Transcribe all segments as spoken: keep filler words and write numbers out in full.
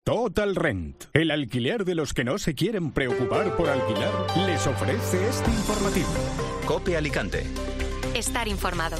Total Rent, el alquiler de los que no se quieren preocupar por alquilar, les ofrece este informativo. COPE Alicante. Estar informado.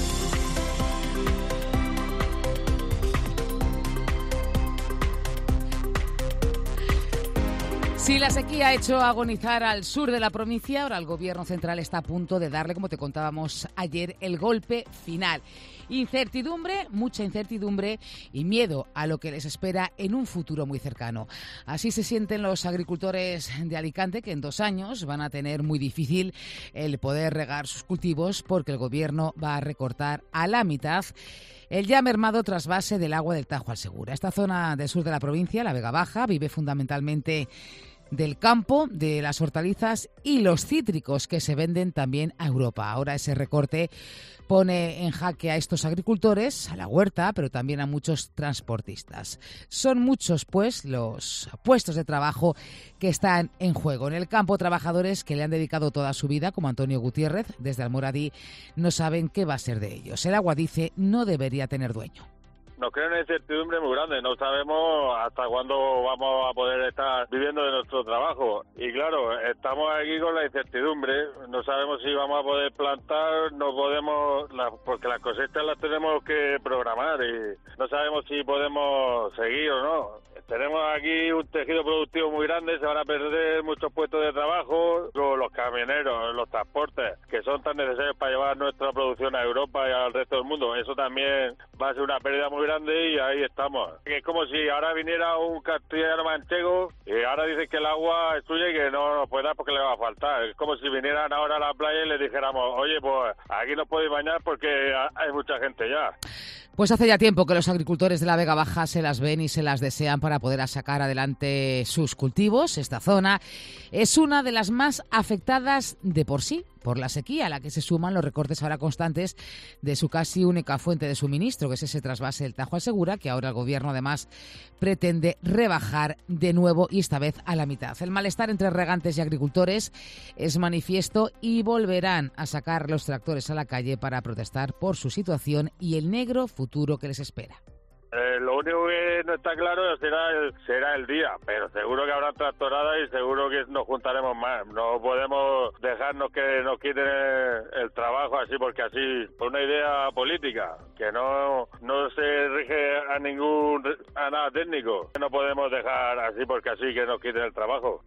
Si la sequía ha hecho agonizar al sur de la provincia, ahora el Gobierno central está a punto de darle, como te contábamos ayer, el golpe final. Incertidumbre, mucha incertidumbre y miedo a lo que les espera en un futuro muy cercano. Así se sienten los agricultores de Alicante, que en dos años van a tener muy difícil el poder regar sus cultivos porque el Gobierno va a recortar a la mitad el ya mermado trasvase del agua del Tajo al Segura. Esta zona del sur de la provincia, la Vega Baja, vive fundamentalmente del campo, de las hortalizas y los cítricos que se venden también a Europa. Ahora ese recorte pone en jaque a estos agricultores, a la huerta, pero también a muchos transportistas. Son muchos, pues, los puestos de trabajo que están en juego. En el campo, trabajadores que le han dedicado toda su vida, como Antonio Gutiérrez, desde Almoradí, no saben qué va a ser de ellos. El agua, dice, no debería tener dueño. Nos crea una incertidumbre muy grande, no sabemos hasta cuándo vamos a poder estar viviendo de nuestro trabajo. Y claro, estamos aquí con la incertidumbre, no sabemos si vamos a poder plantar, no podemos, porque las cosechas las tenemos que programar y no sabemos si podemos seguir o no. Tenemos aquí un tejido productivo muy grande, se van a perder muchos puestos de trabajo, los camioneros, los transportes, que son tan necesarios para llevar nuestra producción a Europa y al resto del mundo. Eso también va a ser una pérdida muy grande y ahí estamos. Es como si ahora viniera un castellano manchego y ahora dicen que el agua es suya y que no nos puede dar porque le va a faltar. Es como si vinieran ahora a la playa y les dijéramos, oye, pues aquí no podéis bañar porque hay mucha gente ya. Pues hace ya tiempo que los agricultores de la Vega Baja se las ven y se las desean para poder sacar adelante sus cultivos. Esta zona es una de las más afectadas de por sí por la sequía, a la que se suman los recortes ahora constantes de su casi única fuente de suministro, que es ese trasvase del Tajo al Segura, que ahora el Gobierno además pretende rebajar de nuevo y esta vez a la mitad. El malestar entre regantes y agricultores es manifiesto y volverán a sacar los tractores a la calle para protestar por su situación y el negro futuro que les espera. Eh, lo único que no está claro será el, será el día, pero seguro que habrá tractoradas y seguro que nos juntaremos más. No podemos dejarnos que nos quiten el, el trabajo así porque así, por una idea política, que no, no se rige a ningún a nada técnico. No podemos dejar así porque así que nos quiten el trabajo.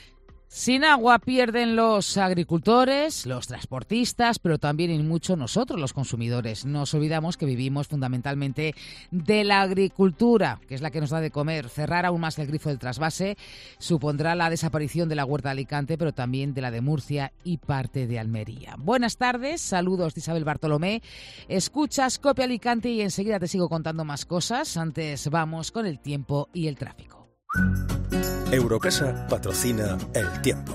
Sin agua pierden los agricultores, los transportistas, pero también y mucho nosotros, los consumidores. Nos olvidamos que vivimos fundamentalmente de la agricultura, que es la que nos da de comer. Cerrar aún más el grifo del trasvase supondrá la desaparición de la huerta de Alicante, pero también de la de Murcia y parte de Almería. Buenas tardes, saludos de Isabel Bartolomé. Escuchas COPE Alicante y enseguida te sigo contando más cosas. Antes vamos con el tiempo y el tráfico. Eurocasa patrocina el tiempo.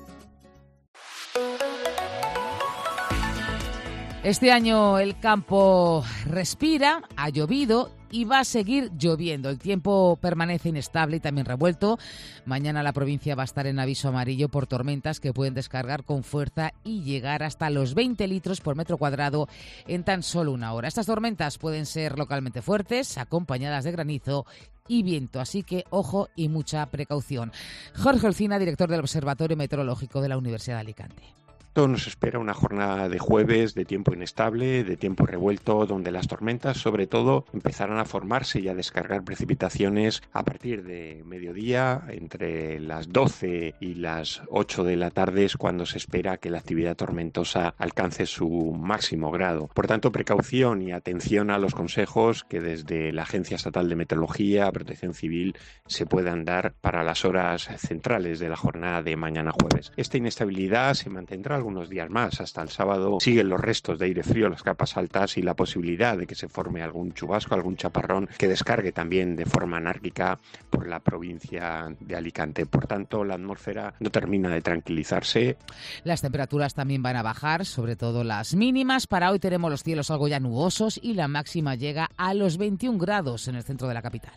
Este año el campo respira, ha llovido y va a seguir lloviendo. El tiempo permanece inestable y también revuelto. Mañana la provincia va a estar en aviso amarillo por tormentas que pueden descargar con fuerza y llegar hasta los veinte litros por metro cuadrado en tan solo una hora. Estas tormentas pueden ser localmente fuertes, acompañadas de granizo y viento, así que ojo y mucha precaución. Jorge Olcina, director del Observatorio Meteorológico de la Universidad de Alicante. Nos espera una jornada de jueves de tiempo inestable, de tiempo revuelto, donde las tormentas sobre todo empezarán a formarse y a descargar precipitaciones a partir de mediodía, entre las doce y las ocho de la tarde es cuando se espera que la actividad tormentosa alcance su máximo grado. Por tanto, precaución y atención a los consejos que desde la Agencia Estatal de Meteorología, Protección Civil, se puedan dar para las horas centrales de la jornada de mañana jueves. Esta inestabilidad se mantendrá algunos días más. Hasta el sábado siguen los restos de aire frío, las capas altas y la posibilidad de que se forme algún chubasco, algún chaparrón que descargue también de forma anárquica por la provincia de Alicante. Por tanto, la atmósfera no termina de tranquilizarse. Las temperaturas también van a bajar, sobre todo las mínimas. Para hoy tenemos los cielos algo ya nubosos y la máxima llega a los veintiún grados en el centro de la capital.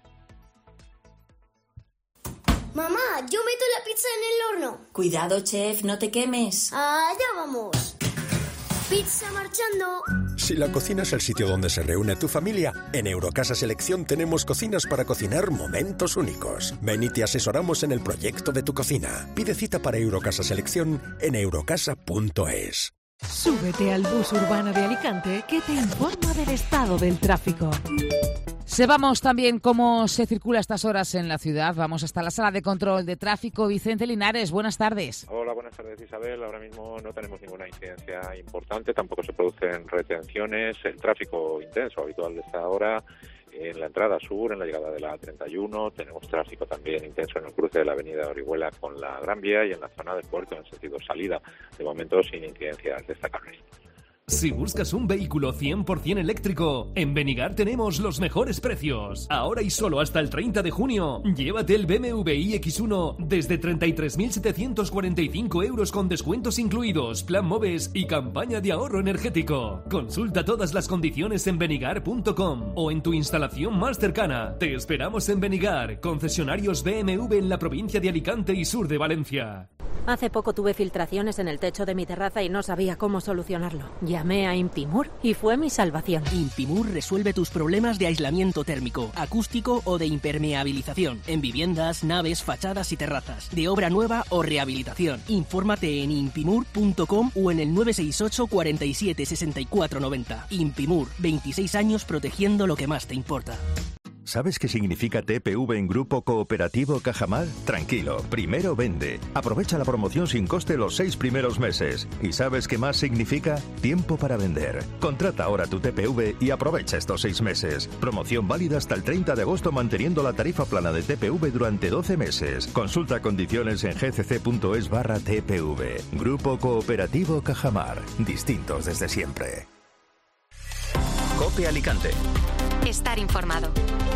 Mamá, yo meto la pizza en el horno. Cuidado, chef, no te quemes. Allá vamos. Pizza marchando. Si la cocina es el sitio donde se reúne tu familia, en Eurocasa Selección tenemos cocinas para cocinar momentos únicos. Ven y te asesoramos en el proyecto de tu cocina. Pide cita para Eurocasa Selección en eurocasa punto es. Súbete al bus urbano de Alicante que te informa del estado del tráfico. Sepamos también cómo se circula a estas horas en la ciudad. Vamos hasta la sala de control de tráfico. Vicente Linares, buenas tardes. Hola, buenas tardes, Isabel. Ahora mismo no tenemos ninguna incidencia importante, tampoco se producen retenciones. El tráfico intenso habitual de esta hora en la entrada sur, en la llegada de la A treinta y uno. Tenemos tráfico también intenso en el cruce de la avenida Orihuela con la Gran Vía y en la zona del puerto en sentido salida. De momento sin incidencias destacables. Si buscas un vehículo cien por ciento eléctrico, en Benigar tenemos los mejores precios. Ahora y solo hasta el treinta de junio, llévate el B M W i X uno desde treinta y tres mil setecientos cuarenta y cinco euros con descuentos incluidos, plan MOVES y campaña de ahorro energético. Consulta todas las condiciones en benigar punto com o en tu instalación más cercana. Te esperamos en Benigar, concesionarios B M W en la provincia de Alicante y sur de Valencia. Hace poco tuve filtraciones en el techo de mi terraza y no sabía cómo solucionarlo. Llamé a Impimur y fue mi salvación. Impimur resuelve tus problemas de aislamiento térmico, acústico o de impermeabilización en viviendas, naves, fachadas y terrazas, de obra nueva o rehabilitación. Infórmate en impimur punto com o en el nueve seis ocho, cuarenta y siete, sesenta y cuatro noventa. Impimur, veintiséis años protegiendo lo que más te importa. ¿Sabes qué significa T P V en Grupo Cooperativo Cajamar? Tranquilo, primero vende. Aprovecha la promoción sin coste los seis primeros meses. ¿Y sabes qué más significa? Tiempo para vender. Contrata ahora tu T P V y aprovecha estos seis meses. Promoción válida hasta el treinta de agosto manteniendo la tarifa plana de T P V durante doce meses. Consulta condiciones en gcc.es barra T P V. Grupo Cooperativo Cajamar. Distintos desde siempre. COPE Alicante. Estar informado.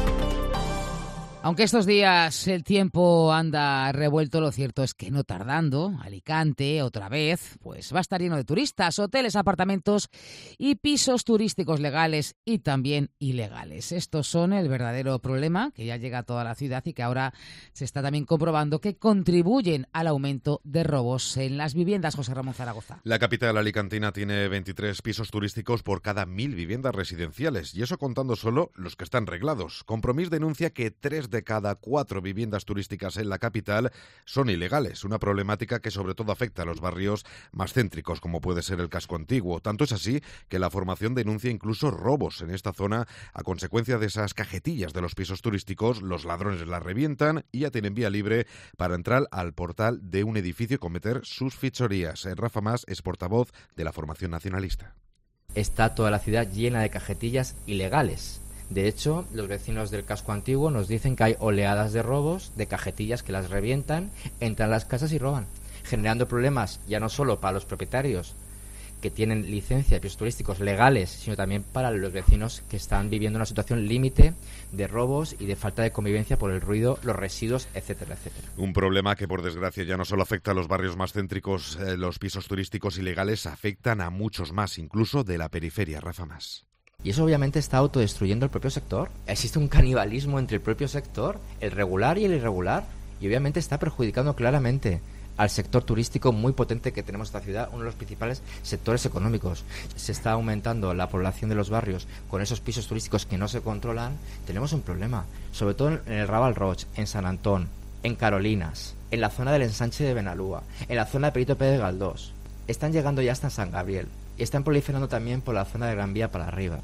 Aunque estos días el tiempo anda revuelto, lo cierto es que no tardando, Alicante, otra vez, pues va a estar lleno de turistas, hoteles, apartamentos y pisos turísticos legales y también ilegales. Estos son el verdadero problema que ya llega a toda la ciudad y que ahora se está también comprobando que contribuyen al aumento de robos en las viviendas. José Ramón Zaragoza. La capital alicantina tiene veintitrés pisos turísticos por cada mil viviendas residenciales y eso contando solo los que están reglados. Compromís denuncia que tres de cada cuatro viviendas turísticas en la capital son ilegales, una problemática que sobre todo afecta a los barrios más céntricos, como puede ser el casco antiguo. Tanto es así que la formación denuncia incluso robos en esta zona a consecuencia de esas cajetillas de los pisos turísticos. Los ladrones las revientan y ya tienen vía libre para entrar al portal de un edificio y cometer sus fechorías. Rafa Mas es portavoz de la formación nacionalista. Está toda la ciudad llena de cajetillas ilegales. De hecho, los vecinos del casco antiguo nos dicen que hay oleadas de robos, de cajetillas que las revientan, entran a las casas y roban, generando problemas ya no solo para los propietarios que tienen licencia de pisos turísticos legales, sino también para los vecinos que están viviendo una situación límite de robos y de falta de convivencia por el ruido, los residuos, etcétera, etcétera. Un problema que, por desgracia, ya no solo afecta a los barrios más céntricos, eh, los pisos turísticos ilegales afectan a muchos más, incluso de la periferia. Rafa Mas. Y eso obviamente está autodestruyendo el propio sector. Existe un canibalismo entre el propio sector, el regular y el irregular, y obviamente está perjudicando claramente al sector turístico muy potente que tenemos en esta ciudad, uno de los principales sectores económicos. Se está aumentando la población de los barrios con esos pisos turísticos que no se controlan. Tenemos un problema, sobre todo en el Raval Roig, en San Antón, en Carolinas, en la zona del ensanche de Benalúa, en la zona de Perito Pérez Galdós. Están llegando ya hasta San Gabriel y están proliferando también por la zona de Gran Vía para arriba.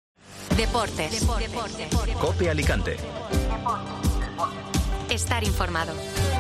Deportes. Deportes. Deportes. COPE Alicante. Estar informado.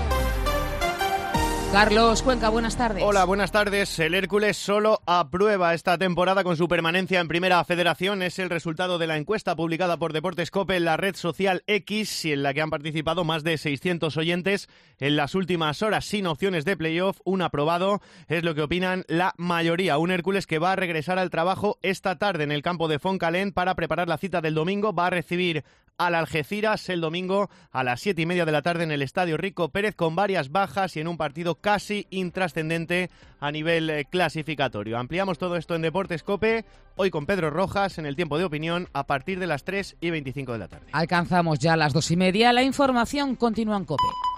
Carlos Cuenca, buenas tardes. Hola, buenas tardes. El Hércules solo aprueba esta temporada con su permanencia en Primera Federación. Es el resultado de la encuesta publicada por Deportes COPE en la red social X y en la que han participado más de seiscientos oyentes en las últimas horas. Sin opciones de playoff, un aprobado es lo que opinan la mayoría. Un Hércules que va a regresar al trabajo esta tarde en el campo de Fontcalent para preparar la cita del domingo. Va a recibir al Algeciras el domingo a las siete y media de la tarde en el Estadio Rico Pérez, con varias bajas y en un partido casi intrascendente a nivel eh, clasificatorio. Ampliamos todo esto en Deportes COPE, hoy con Pedro Rojas en el tiempo de opinión a partir de las tres y veinticinco de la tarde. Alcanzamos ya las dos y media, la información continúa en COPE.